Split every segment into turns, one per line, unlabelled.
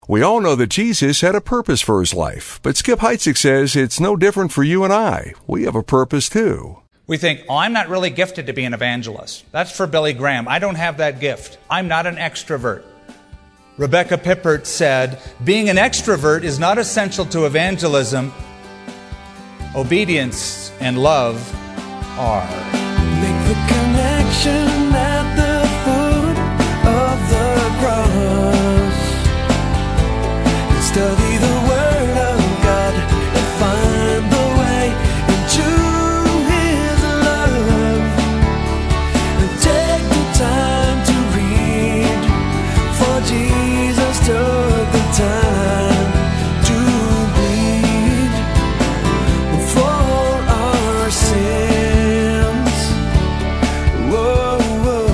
We all know that Jesus had a purpose for his life, but Skip Heitzig says it's no different for you and I. We have a purpose too.
We think, I'm not really gifted to be an evangelist. That's for Billy Graham. I don't have that gift. I'm not an extrovert. Rebecca Pippert said, being an extrovert is not essential to evangelism. Obedience and love are.
Make the connection at the foot of the cross. Study the Word of God and find the way into His love. And take the time to read, for Jesus took the time to bleed for our sins. Whoa, whoa.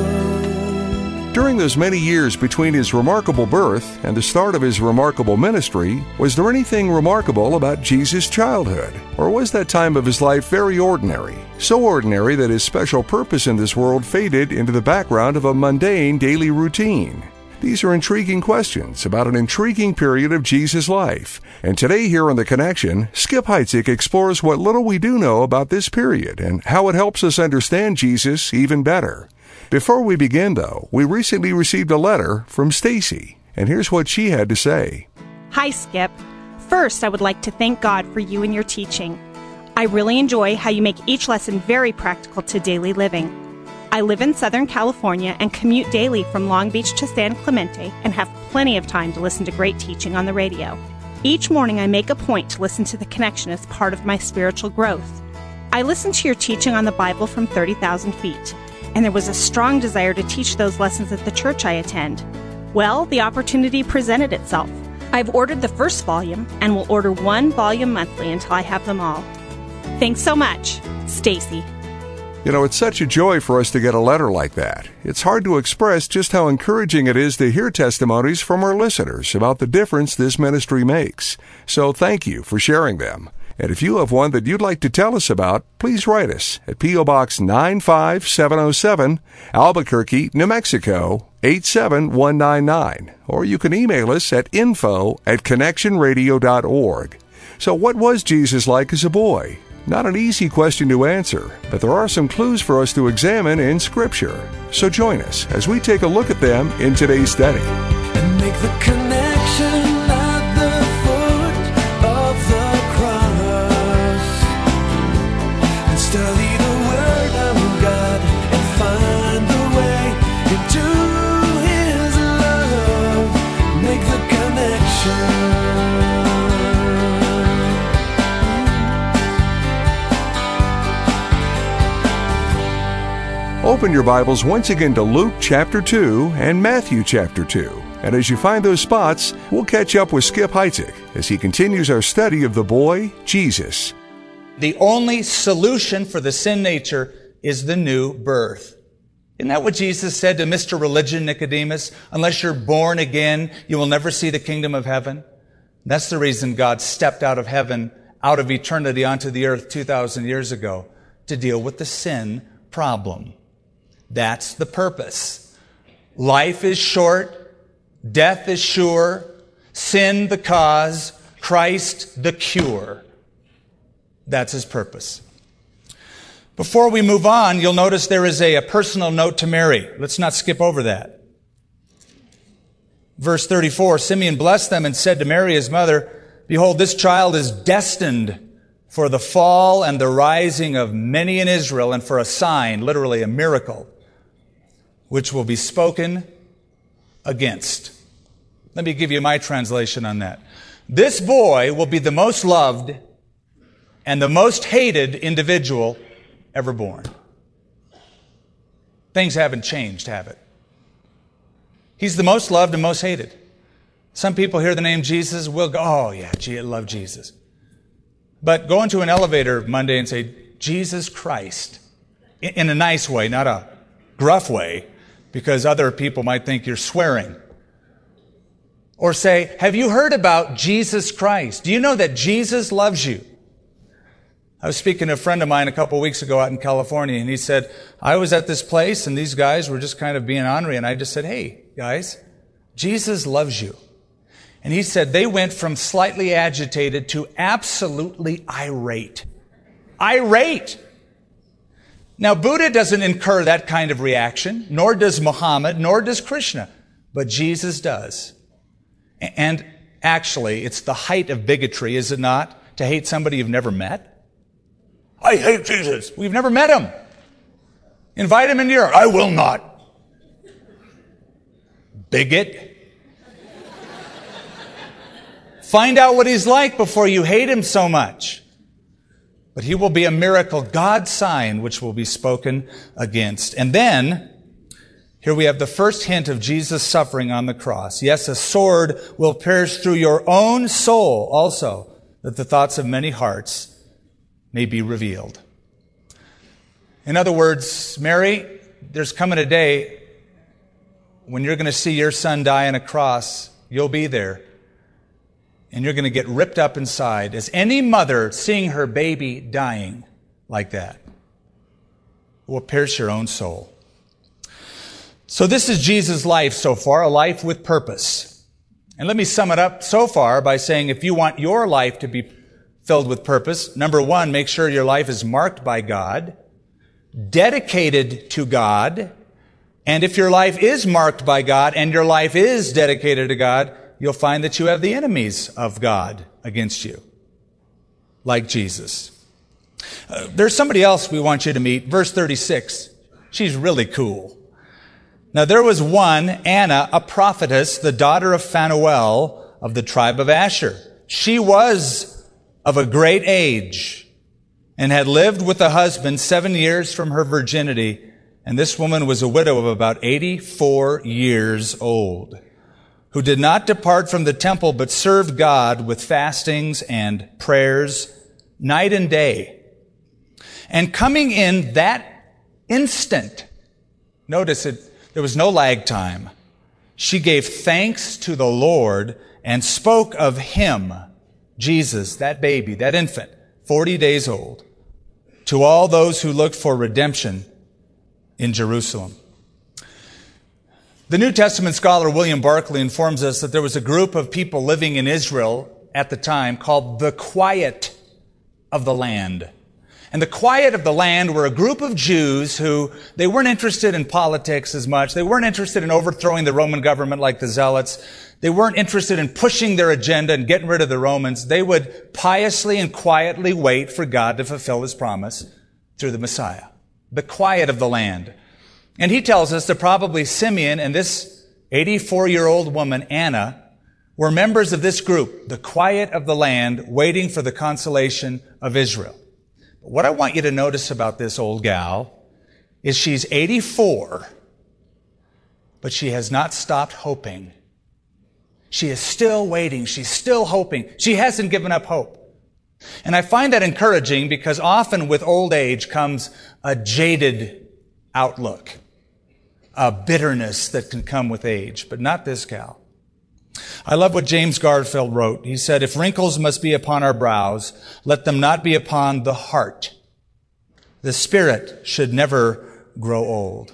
During those many years between his remarkable birth and the start of his remarkable ministry, was there anything remarkable about Jesus' childhood? Or was that time of his life very ordinary? So ordinary that his special purpose in this world faded into the background of a mundane daily routine? These are intriguing questions about an intriguing period of Jesus' life. And today here on The Connection, Skip Heitzig explores what little we do know about this period and how it helps us understand Jesus even better. Before we begin, though, we recently received a letter from Stacy, and here's what she had to say.
Hi, Skip. First, I would like to thank God for you and your teaching. I really enjoy how you make each lesson very practical to daily living. I live in Southern California and commute daily from Long Beach to San Clemente and have plenty of time to listen to great teaching on the radio. Each morning, I make a point to listen to The Connection as part of my spiritual growth. I listen to your teaching on the Bible from 30,000 feet. And there was a strong desire to teach those lessons at the church I attend. Well, the opportunity presented itself. I've ordered the first volume and will order one volume monthly until I have them all. Thanks so much, Stacy.
You know, it's such a joy for us to get a letter like that. It's hard to express just how encouraging it is to hear testimonies from our listeners about the difference this ministry makes. So thank you for sharing them. And if you have one that you'd like to tell us about, please write us at P.O. Box 95707, Albuquerque, New Mexico, 87199. Or you can email us at info@connectionradio.org. So what was Jesus like as a boy? Not an easy question to answer, but there are some clues for us to examine in Scripture. So join us as we take a look at them in today's study.
And make the connection at the foot of the cross. And study the Word of God and find the way into His love. Make the connection.
Open your Bibles once again to Luke chapter 2 and Matthew chapter 2. And as you find those spots, we'll catch up with Skip Heitzig as he continues our study of the boy, Jesus.
The only solution for the sin nature is the new birth. Isn't that what Jesus said to Mr. Religion, Nicodemus? Unless you're born again, you will never see the kingdom of heaven. That's the reason God stepped out of heaven, out of eternity onto the earth 2,000 years ago, to deal with the sin problem. That's the purpose. Life is short, death is sure, sin the cause, Christ the cure. That's His purpose. Before we move on, you'll notice there is a personal note to Mary. Let's not skip over that. Verse 34, Simeon blessed them and said to Mary, his mother, behold, this child is destined for the fall and the rising of many in Israel and for a sign, literally a miracle, which will be spoken against. Let me give you my translation on that. This boy will be the most loved and the most hated individual ever born. Things haven't changed, have it? He's the most loved and most hated. Some people hear the name Jesus, will go, oh yeah, I love Jesus. But go into an elevator Monday and say, Jesus Christ, in a nice way, not a gruff way, because other people might think you're swearing. Or say, have you heard about Jesus Christ? Do you know that Jesus loves you? I was speaking to a friend of mine a couple of weeks ago out in California, and he said, I was at this place, and these guys were just kind of being ornery, and I just said, hey, guys, Jesus loves you. And he said they went from slightly agitated to absolutely irate. Irate! Now, Buddha doesn't incur that kind of reaction, nor does Muhammad, nor does Krishna, but Jesus does. And actually, it's the height of bigotry, is it not, to hate somebody you've never met? I hate Jesus. We've never met him. Invite him into your... I will not. Bigot. Find out what he's like before you hate him so much. But he will be a miracle, God's sign, which will be spoken against. And then, here we have the first hint of Jesus' suffering on the cross. Yes, a sword will pierce through your own soul also, that the thoughts of many hearts may be revealed. In other words, Mary, there's coming a day when you're going to see your son die on a cross. You'll be there. And you're going to get ripped up inside, as any mother seeing her baby dying like that will pierce your own soul. So this is Jesus' life so far, a life with purpose. And let me sum it up so far by saying if you want your life to be filled with purpose, number one, make sure your life is marked by God, dedicated to God, and if your life is marked by God and your life is dedicated to God, you'll find that you have the enemies of God against you, like Jesus. There's somebody else we want you to meet. Verse 36. She's really cool. Now there was one, Anna, a prophetess, the daughter of Phanuel of the tribe of Asher. She was of a great age and had lived with a husband 7 years from her virginity. And this woman was a widow of about 84 years old, who did not depart from the temple, but served God with fastings and prayers night and day. And coming in that instant, notice it, there was no lag time, she gave thanks to the Lord and spoke of him, Jesus, that baby, that infant, 40 days old, to all those who looked for redemption in Jerusalem. The New Testament scholar William Barclay informs us that there was a group of people living in Israel at the time called the Quiet of the Land. And the Quiet of the Land were a group of Jews who, they weren't interested in politics as much. They weren't interested in overthrowing the Roman government like the Zealots. They weren't interested in pushing their agenda and getting rid of the Romans. They would piously and quietly wait for God to fulfill his promise through the Messiah. The Quiet of the Land. And he tells us that probably Simeon and this 84-year-old woman, Anna, were members of this group, the Quiet of the Land, waiting for the consolation of Israel. But what I want you to notice about this old gal is she's 84, but she has not stopped hoping. She is still waiting. She's still hoping. She hasn't given up hope. And I find that encouraging because often with old age comes a jaded outlook, a bitterness that can come with age, but not this gal. I love what James Garfield wrote. He said, if wrinkles must be upon our brows, let them not be upon the heart. The spirit should never grow old.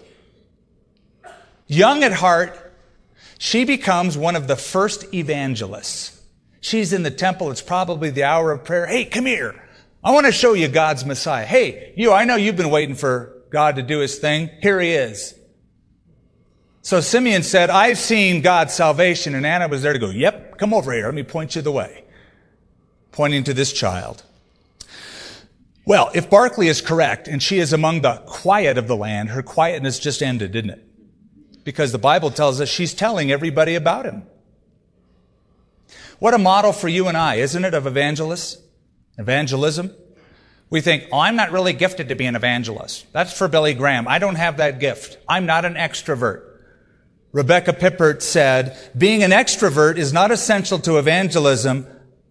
Young at heart, she becomes one of the first evangelists. She's in the temple. It's probably the hour of prayer. Hey, come here. I want to show you God's Messiah. Hey, I know you've been waiting for God to do his thing. Here he is. So Simeon said, I've seen God's salvation. And Anna was there to go, yep, come over here. Let me point you the way. Pointing to this child. Well, if Barclay is correct, and she is among the quiet of the land, her quietness just ended, didn't it? Because the Bible tells us she's telling everybody about him. What a model for you and I, isn't it, of evangelists? Evangelism. We think, I'm not really gifted to be an evangelist. That's for Billy Graham. I don't have that gift. I'm not an extrovert. Rebecca Pippert said, being an extrovert is not essential to evangelism.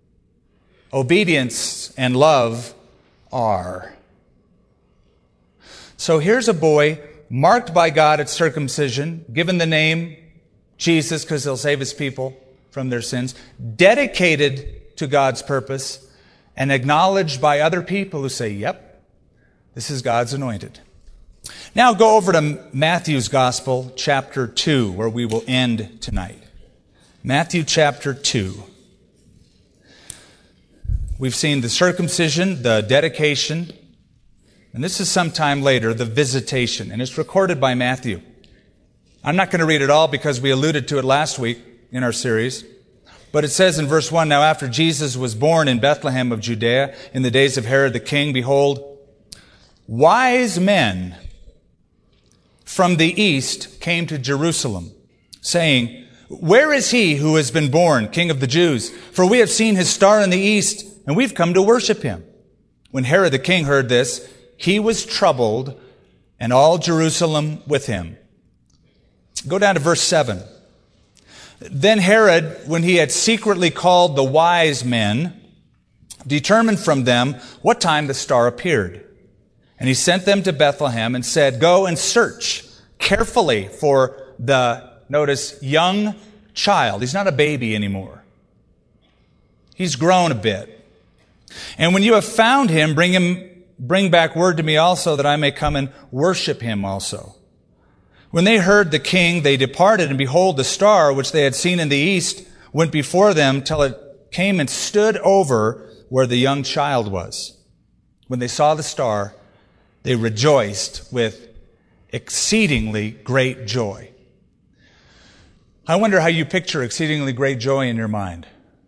Obedience and love are. So here's a boy marked by God at circumcision, given the name Jesus because he'll save his people from their sins, dedicated to God's purpose, and acknowledged by other people who say, yep, this is God's anointed. Now go over to Matthew's Gospel, chapter 2, where we will end tonight. Matthew chapter 2. We've seen the circumcision, the dedication, and this is sometime later, the visitation, and it's recorded by Matthew. I'm not going to read it all because we alluded to it last week in our series, but it says in verse 1, "Now after Jesus was born in Bethlehem of Judea in the days of Herod the king, behold, wise men from the east came to Jerusalem, saying, 'Where is he who has been born, King of the Jews? For we have seen his star in the east, and we've come to worship him.' When Herod the king heard this, he was troubled, and all Jerusalem with him." Go down to verse 7. "Then Herod, when he had secretly called the wise men, determined from them what time the star appeared. And he sent them to Bethlehem and said, 'Go and search carefully for the,'" notice, "'young child.'" He's not a baby anymore. He's grown a bit. "And when you have found him, bring back word to me also, that I may come and worship him also.' When they heard the king, they departed, and behold, the star which they had seen in the east went before them till it came and stood over where the young child was. When they saw the star, they rejoiced with exceedingly great joy." I wonder how you picture exceedingly great joy in your mind.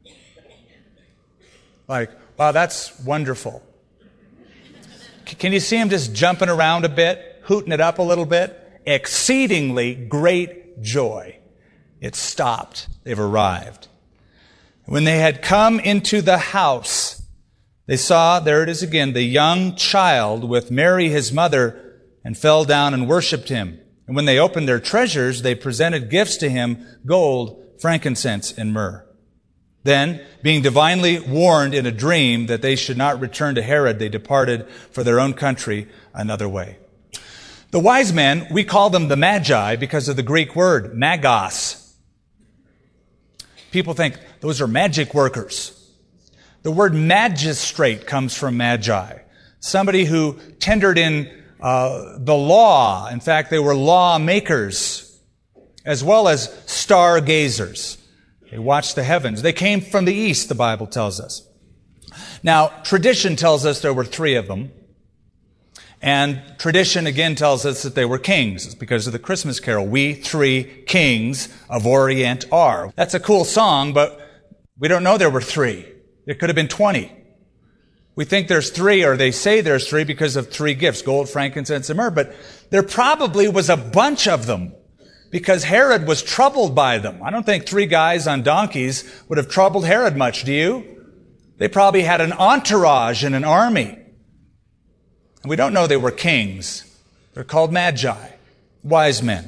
Like, wow, that's wonderful. Can you see him just jumping around a bit, hooting it up a little bit? Exceedingly great joy. It stopped. They've arrived. When they had come into the house, they saw, there it is again, the young child with Mary his mother, and fell down and worshipped him. And when they opened their treasures, they presented gifts to him, gold, frankincense, and myrrh. Then, being divinely warned in a dream that they should not return to Herod, they departed for their own country another way. The wise men, we call them the Magi because of the Greek word, magos. People think those are magic workers. The word magistrate comes from magi. Somebody who tendered in the law. In fact, they were lawmakers, as well as stargazers. They watched the heavens. They came from the east, the Bible tells us. Now, tradition tells us there were 3 of them. And tradition again tells us that they were kings. It's because of the Christmas carol, "We 3 kings of Orient are." That's a cool song, but we don't know there were 3. There could have been 20. We think there's 3, or they say there's 3 because of 3 gifts, gold, frankincense, and myrrh. But there probably was a bunch of them because Herod was troubled by them. I don't think 3 guys on donkeys would have troubled Herod much, do you? They probably had an entourage and an army. We don't know they were kings. They're called magi, wise men.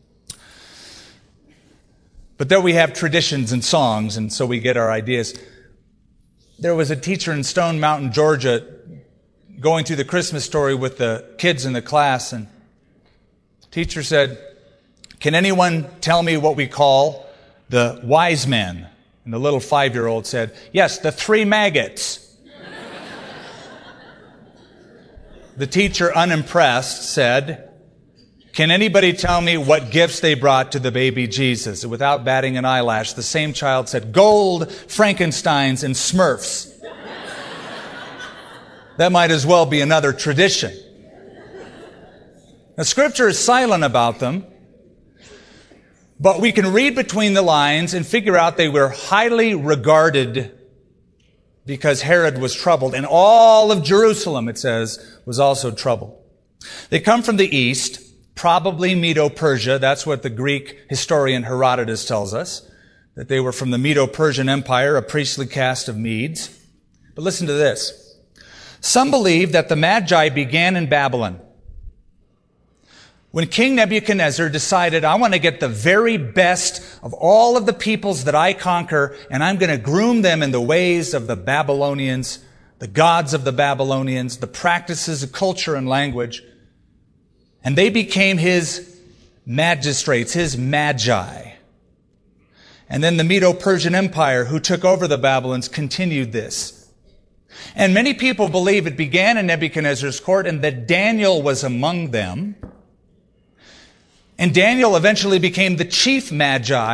But there we have traditions and songs, and so we get our ideas. There was a teacher in Stone Mountain, Georgia, going through the Christmas story with the kids in the class, and the teacher said, "Can anyone tell me what we call the wise men?" And the little 5-year-old said, "Yes, the 3 maggots." The teacher, unimpressed, said, "Can anybody tell me what gifts they brought to the baby Jesus?" And without batting an eyelash, the same child said, "Gold, Frankensteins, and Smurfs." That might as well be another tradition. Now, Scripture is silent about them, but we can read between the lines and figure out they were highly regarded because Herod was troubled, and all of Jerusalem, it says, was also troubled. They come from the east, probably Medo-Persia. That's what the Greek historian Herodotus tells us, that they were from the Medo-Persian Empire, a priestly caste of Medes. But listen to this. Some believe that the Magi began in Babylon. When King Nebuchadnezzar decided, I want to get the very best of all of the peoples that I conquer, and I'm going to groom them in the ways of the Babylonians, the gods of the Babylonians, the practices of culture and language. And they became his magistrates, his magi. And then the Medo-Persian Empire, who took over the Babylons, continued this. And many people believe it began in Nebuchadnezzar's court and that Daniel was among them. And Daniel eventually became the chief magi,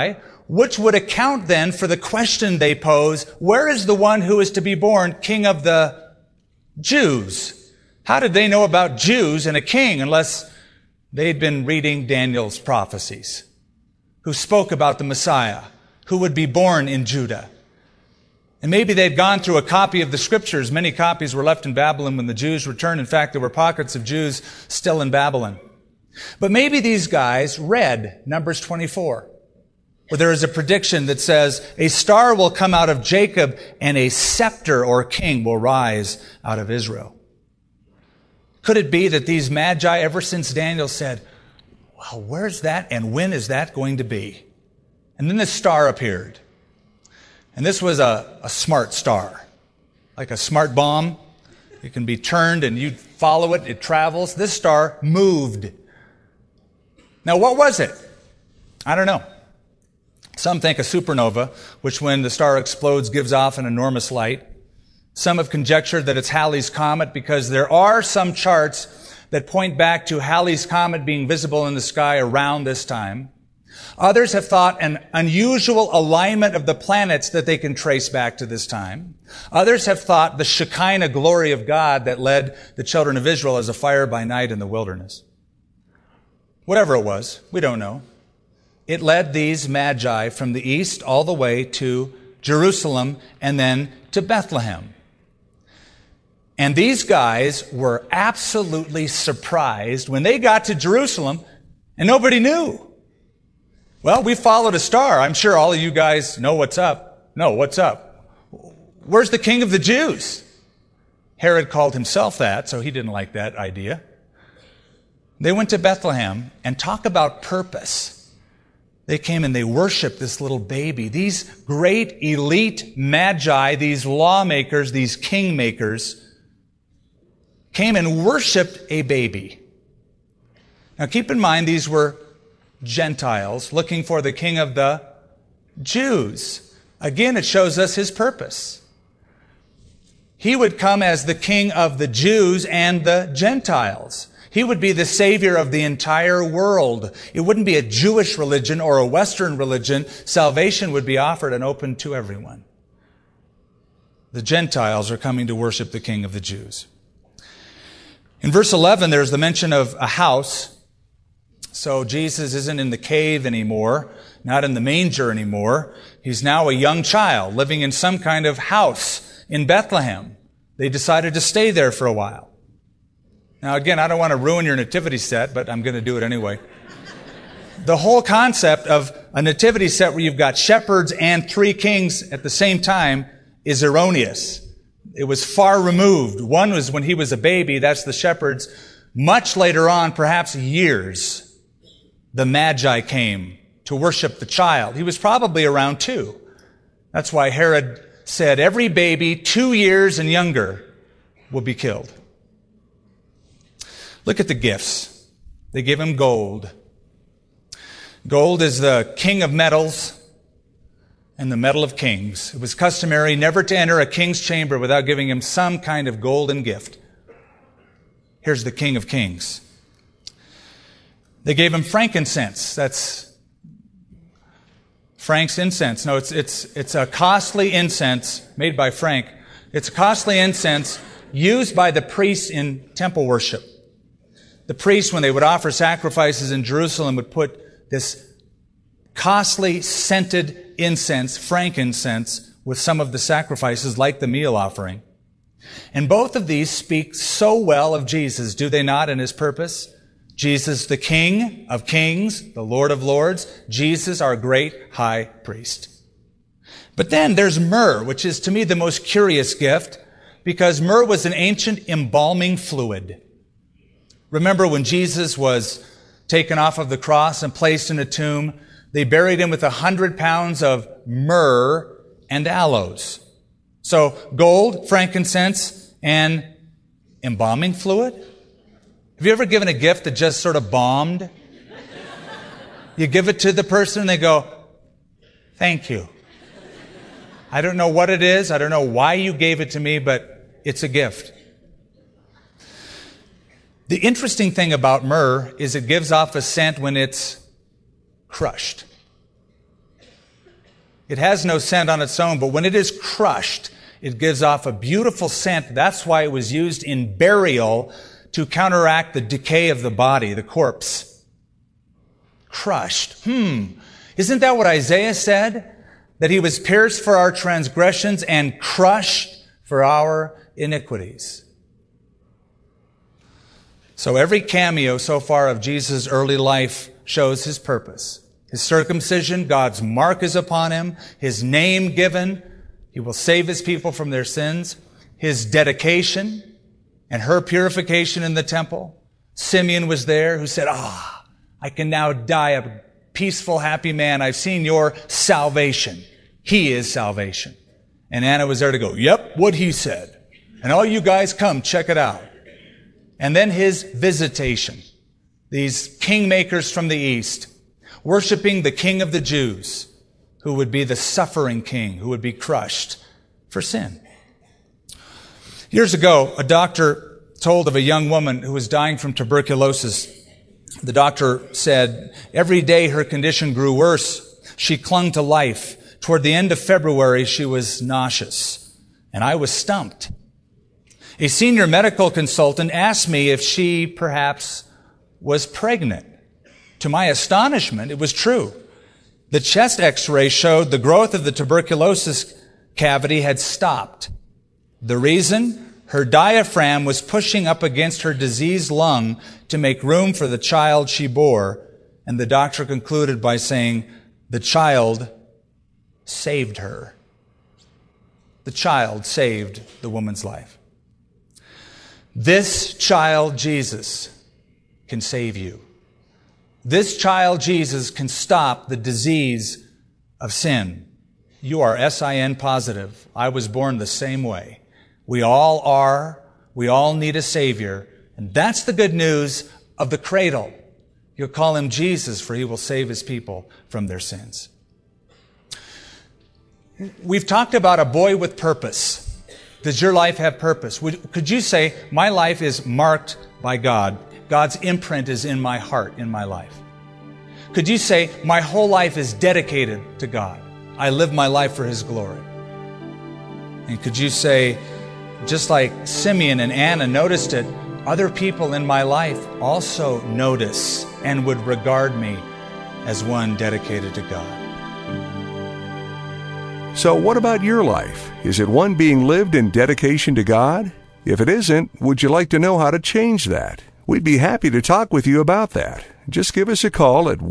which would account then for the question they pose, where is the one who is to be born king of the Jews? How did they know about Jews and a king unless they'd been reading Daniel's prophecies, who spoke about the Messiah, who would be born in Judah? And maybe they'd gone through a copy of the Scriptures. Many copies were left in Babylon when the Jews returned. In fact, there were pockets of Jews still in Babylon. But maybe these guys read Numbers 24, where there is a prediction that says, a star will come out of Jacob and a scepter or king will rise out of Israel. Could it be that these magi, ever since Daniel said, well, where's that and when is that going to be? And then the star appeared. And this was a smart star, like a smart bomb. It can be turned and you follow it, it travels. This star moved. Now, what was it? I don't know. Some think a supernova, which when the star explodes gives off an enormous light. Some have conjectured that it's Halley's Comet because there are some charts that point back to Halley's Comet being visible in the sky around this time. Others have thought an unusual alignment of the planets that they can trace back to this time. Others have thought the Shekinah glory of God that led the children of Israel as a fire by night in the wilderness. Whatever it was, we don't know. It led these magi from the east all the way to Jerusalem and then to Bethlehem. And these guys were absolutely surprised when they got to Jerusalem and nobody knew. Well, we followed a star. I'm sure all of you guys know what's up. No, what's up? Where's the king of the Jews? Herod called himself that, so he didn't like that idea. They went to Bethlehem, and talk about purpose. They came and they worshiped this little baby. These great elite magi, these lawmakers, these kingmakers, came and worshiped a baby. Now keep in mind, these were Gentiles looking for the king of the Jews. Again, it shows us his purpose. He would come as the king of the Jews and the Gentiles. He would be the savior of the entire world. It wouldn't be a Jewish religion or a Western religion. Salvation would be offered and open to everyone. The Gentiles are coming to worship the king of the Jews. In verse 11, there's the mention of a house. So Jesus isn't in the cave anymore, not in the manger anymore. He's now a young child living in some kind of house in Bethlehem. They decided to stay there for a while. Now again, I don't want to ruin your nativity set, but I'm going to do it anyway. The whole concept of a nativity set where you've got shepherds and three kings at the same time is erroneous. It was far removed. One was when he was a baby, that's the shepherds. Much later on, perhaps years, the Magi came to worship the child. He was probably around 2. That's why Herod said every baby 2 years and younger will be killed. Look at the gifts. They give him gold. Gold is the king of metals and the metal of kings. It was customary never to enter a king's chamber without giving him some kind of golden gift. Here's the King of Kings. They gave him frankincense. That's Frank's incense. No, it's a costly incense made by Frank. It's a costly incense used by the priests in temple worship. The priests, when they would offer sacrifices in Jerusalem, would put this costly scented incense, frankincense, with some of the sacrifices like the meal offering. And both of these speak so well of Jesus, do they not, in his purpose? Jesus, the King of Kings, the Lord of Lords. Jesus, our great high priest. But then there's myrrh, which is to me the most curious gift, because myrrh was an ancient embalming fluid. Remember when Jesus was taken off of the cross and placed in a tomb, they buried him with 100 pounds of myrrh and aloes. So gold, frankincense, and embalming fluid. Have you ever given a gift that just sort of bombed? You give it to the person and they go, thank you. I don't know what it is. I don't know why you gave it to me, but it's a gift. The interesting thing about myrrh is it gives off a scent when it's crushed. It has no scent on its own, but when it is crushed, it gives off a beautiful scent. That's why it was used in burial to counteract the decay of the body, the corpse. Crushed. Isn't that what Isaiah said? That he was pierced for our transgressions and crushed for our iniquities. So every cameo so far of Jesus' early life shows his purpose. His circumcision, God's mark is upon him. His name given, he will save his people from their sins. His dedication and her purification in the temple. Simeon was there who said, I can now die a peaceful, happy man. I've seen your salvation. He is salvation. And Anna was there to go, yep, what he said. And all you guys come, check it out. And then his visitation. These kingmakers from the east, worshiping the King of the Jews, who would be the suffering king, who would be crushed for sin. Years ago, a doctor told of a young woman who was dying from tuberculosis. The doctor said, every day her condition grew worse. She clung to life. Toward the end of February, she was nauseous. And I was stumped. A senior medical consultant asked me if she perhaps was pregnant. To my astonishment, it was true. The chest x-ray showed the growth of the tuberculosis cavity had stopped. The reason? Her diaphragm was pushing up against her diseased lung to make room for the child she bore. And the doctor concluded by saying, the child saved her. The child saved the woman's life. This child, Jesus, can save you. This child, Jesus, can stop the disease of sin. You are SIN positive. I was born the same way. We all are. We all need a Savior. And that's the good news of the cradle. You'll call him Jesus, for he will save his people from their sins. We've talked about a boy with purpose. Does your life have purpose? Could you say, my life is marked by God? God's imprint is in my heart, in my life. Could you say, my whole life is dedicated to God? I live my life for his glory. And could you say, just like Simeon and Anna noticed it, other people in my life also notice and would regard me as one dedicated to God?
So what about your life? Is it one being lived in dedication to God? If it isn't, would you like to know how to change that? We'd be happy to talk with you about that. Just give us a call at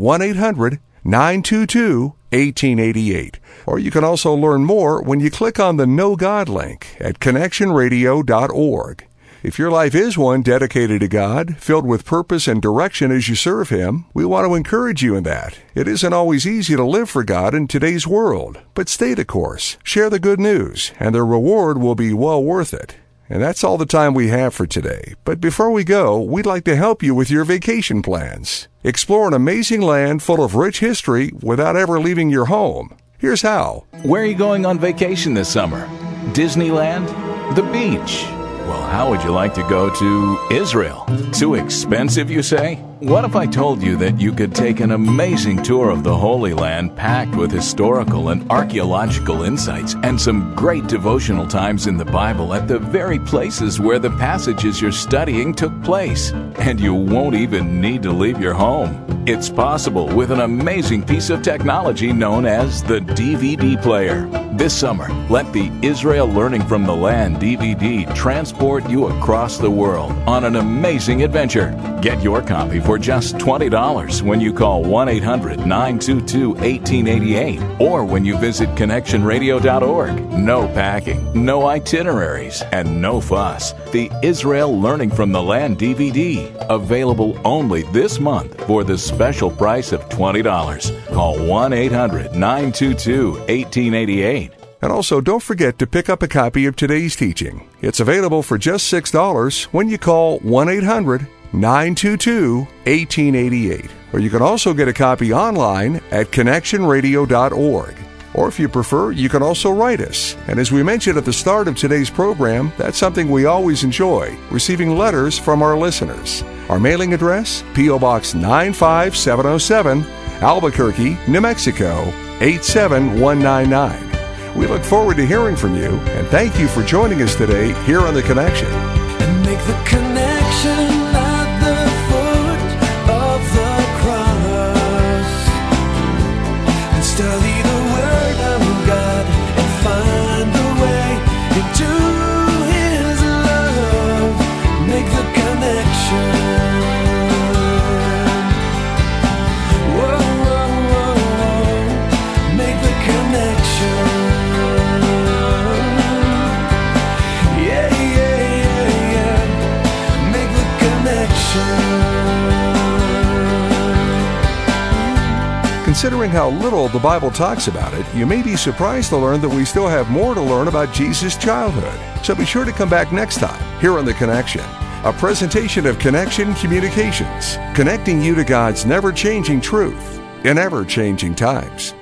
1-800-922-1888. Or you can also learn more when you click on the Know God link at connectionradio.org. If your life is one dedicated to God, filled with purpose and direction as you serve him, we want to encourage you in that. It isn't always easy to live for God in today's world, but stay the course. Share the good news, and the reward will be well worth it. And that's all the time we have for today. But before we go, we'd like to help you with your vacation plans. Explore an amazing land full of rich history without ever leaving your home. Here's how.
Where are you going on vacation this summer? Disneyland? The beach? Well, how would you like to go to Israel? Too expensive, you say? What if I told you that you could take an amazing tour of the Holy Land packed with historical and archaeological insights and some great devotional times in the Bible at the very places where the passages you're studying took place? And you won't even need to leave your home. It's possible with an amazing piece of technology known as the DVD player. This summer, let the Israel Learning from the Land DVD transport you across the world on an amazing adventure. Get your copy for just $20 when you call 1-800-922-1888 or when you visit connectionradio.org. No packing, no itineraries, and no fuss. The Israel Learning from the Land DVD, available only this month for the special price of $20. Call 1-800-922-1888.
And also, don't forget to pick up a copy of today's teaching. It's available for just $6 when you call 1-800-922-1888. Or you can also get a copy online at connectionradio.org. Or if you prefer, you can also write us. And as we mentioned at the start of today's program, that's something we always enjoy, receiving letters from our listeners. Our mailing address, P.O. Box 95707, Albuquerque, New Mexico, 877-199. We look forward to hearing from you, and thank you for joining us today here on The Connection.
And make the connection at the foot of the cross. And study the Word of God and find the way into His love. Make the connection. Whoa, whoa, whoa, whoa. Make the connection. Yeah, yeah, yeah, yeah. Make the connection.
Considering how little the Bible talks about it, you may be surprised to learn that we still have more to learn about Jesus' childhood. So be sure to come back next time here on The Connection, a presentation of Connection Communications, connecting you to God's never-changing truth in ever-changing times.